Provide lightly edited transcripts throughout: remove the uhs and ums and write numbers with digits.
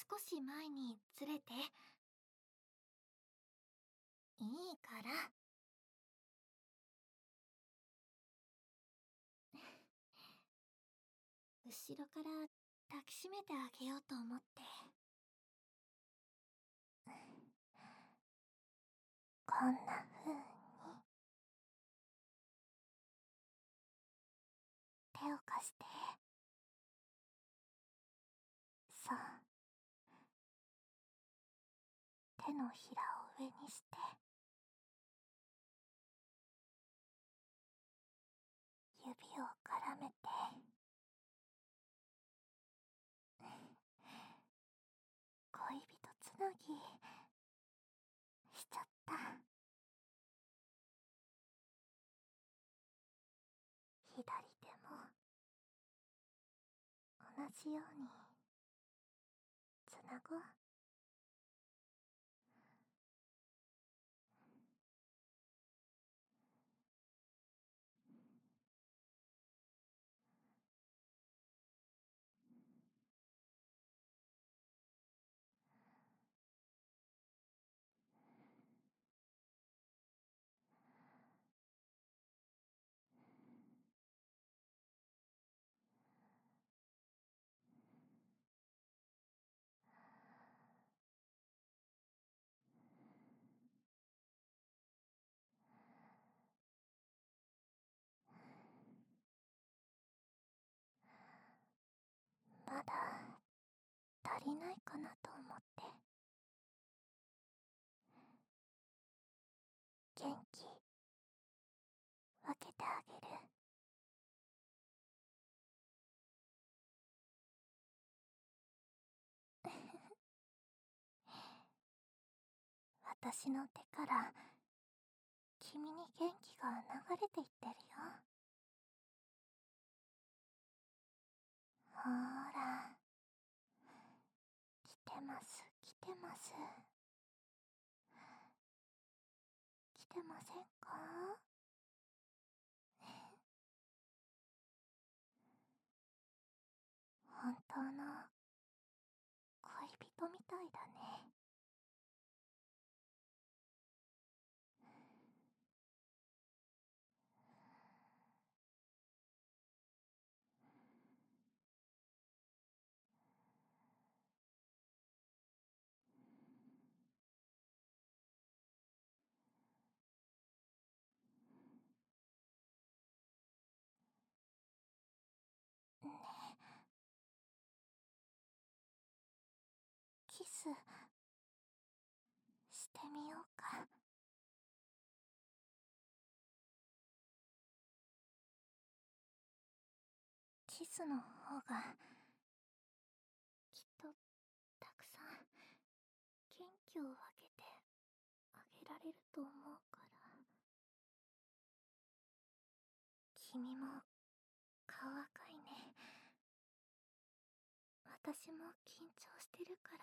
少し前にずれて。いいから。後ろから抱きしめてあげようと思って。こんな風に手を貸して。そう、手のひらを上にして、指を絡めて、恋人つなぎしちゃった。左手も同じようにつなごう。まだ足りないかなと思って。元気分けてあげる。私の手から君に元気が流れていってるよ。ほーら、来てます来てます。来てませんか？本当の恋人みたいだね。ねえ、キスしてみようか。キスの方がきっとたくさん元気を分けてあげられると思うから。君も顔赤いね。私も緊張してるから、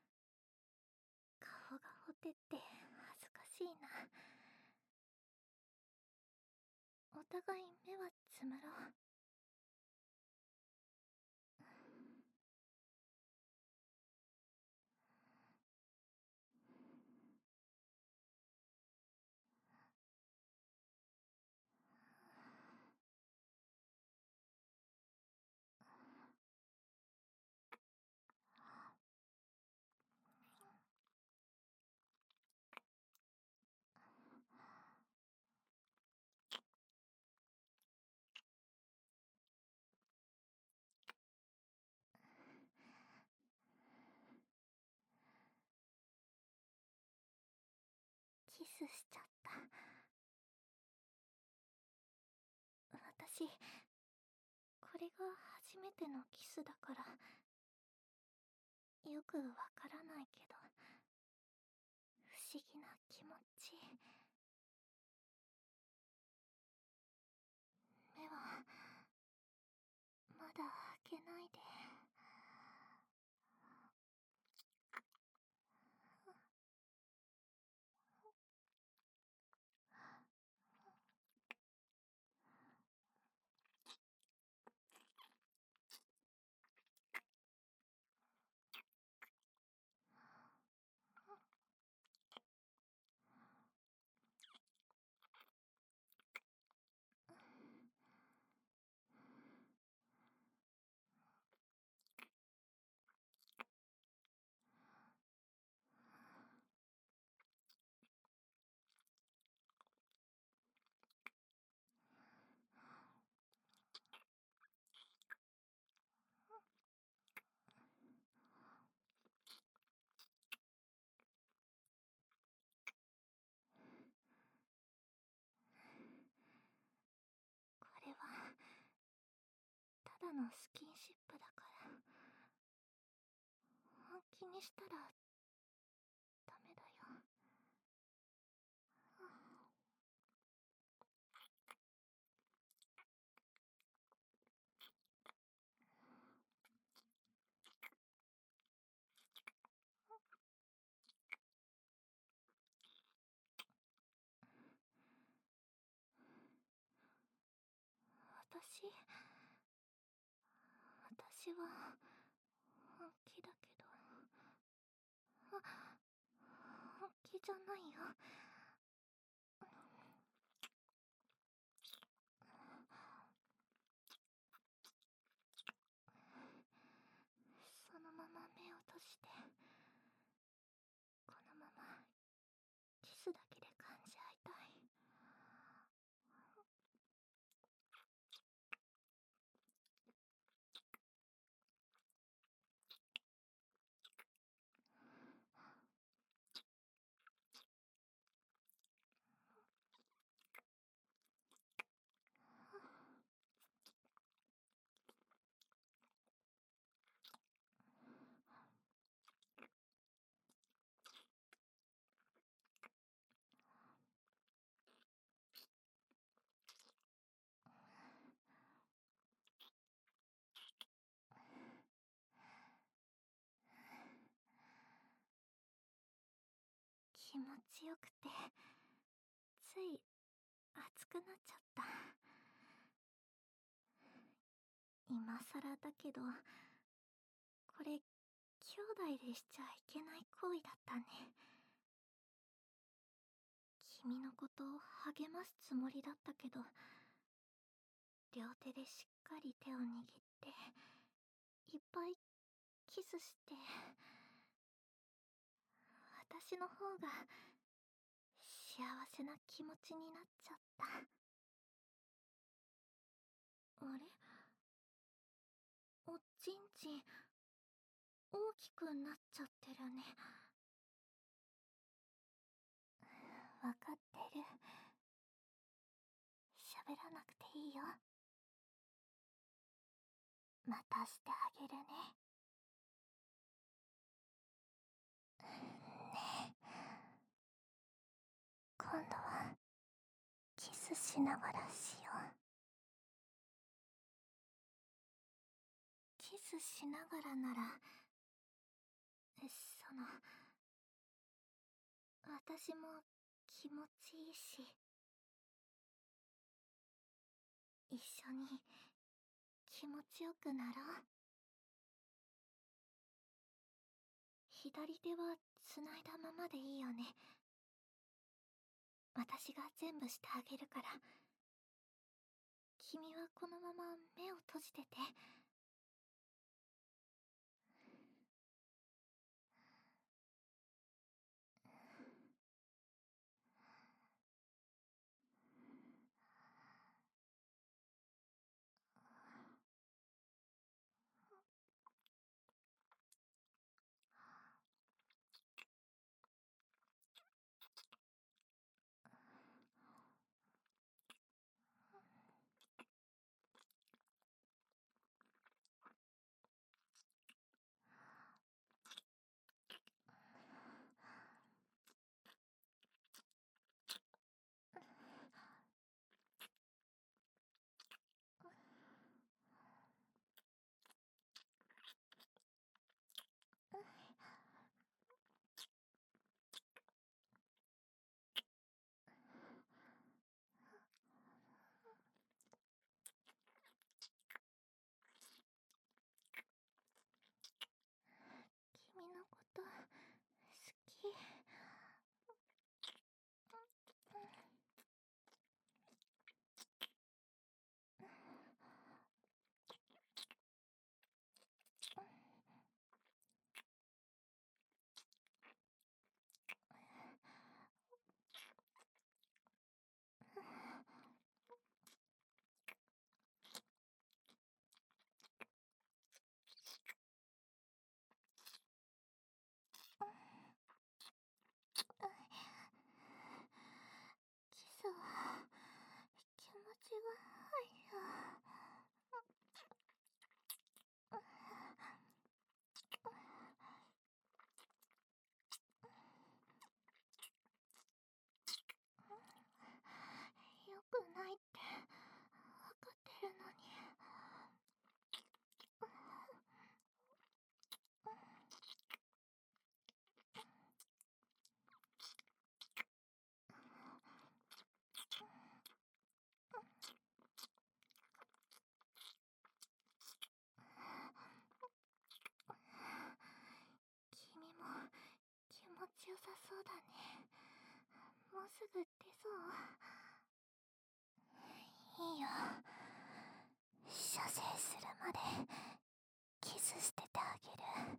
顔がほてって恥ずかしいな。お互い目はつむろう。キスしちゃった。私、これが初めてのキスだから、よくわからないけど、不思議な気持ち。目は、まだ開けないで。 のスキンシップだから、本気にしたらダメだよ。私は本気だけど、本気じゃないよ。そのまま目を閉じて、このままキスだけで感じ合いたい。気持ちよくて、つい熱くなっちゃった。今更だけど、これ兄弟でしちゃいけない行為だったね。君のことを励ますつもりだったけど、両手でしっかり手を握っていっぱいキスして、私の方が幸せな気持ちになっちゃった。あれ、おちんちん大きくなっちゃってるね。わかってる。喋らなくていいよ。またしてあげるね。ねえ、今度はキスしながらしよう。キスしながらなら、私も気持ちいいし、一緒に気持ちよくなろう。左手は繋いだままでいいよね。私が全部してあげるから、君はこのまま目を閉じてて。 よさそうだね。もうすぐ出そう。いいよ。射精するまでキスしててあげる。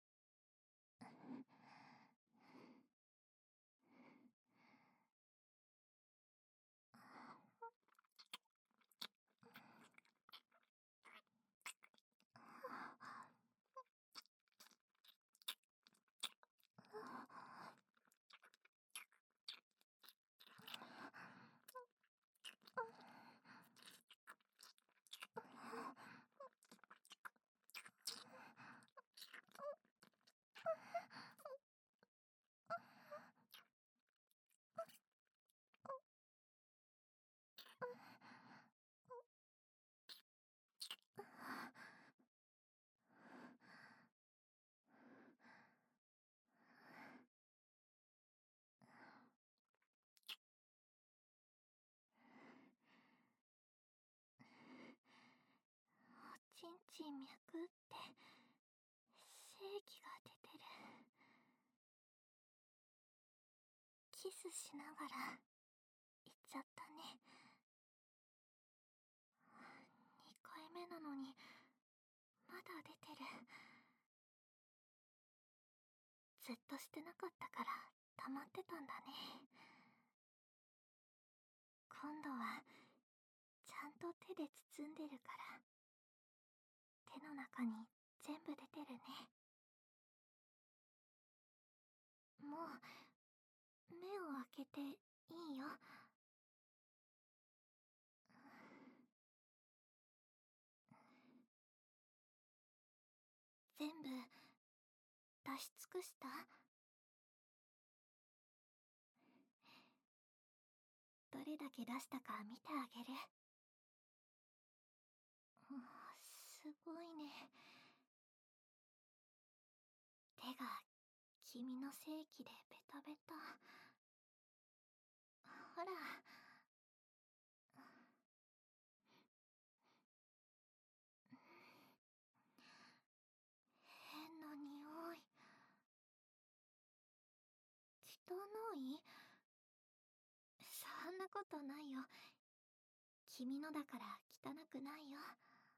おちんちん脈って精液が出てる。キスしながら言っちゃったね。2回目なのにまだ出てる。ずっとしてなかったから溜まってたんだね。今度はちゃんと手で包んでるから手の中に全部出てるね。もう目を開けていいよ。全部出し尽くした？どれだけ出したか見てあげる。すごいね。手が君の精液でベタベタ。ほら。変な匂い。汚い？そんなことないよ。君のだから汚くないよ。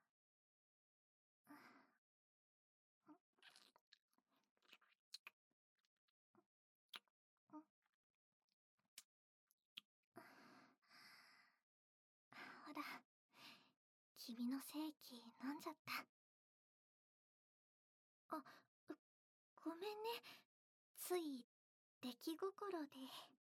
ほら、君の精液飲んじゃった。あ、ごめんね。つい出来心で。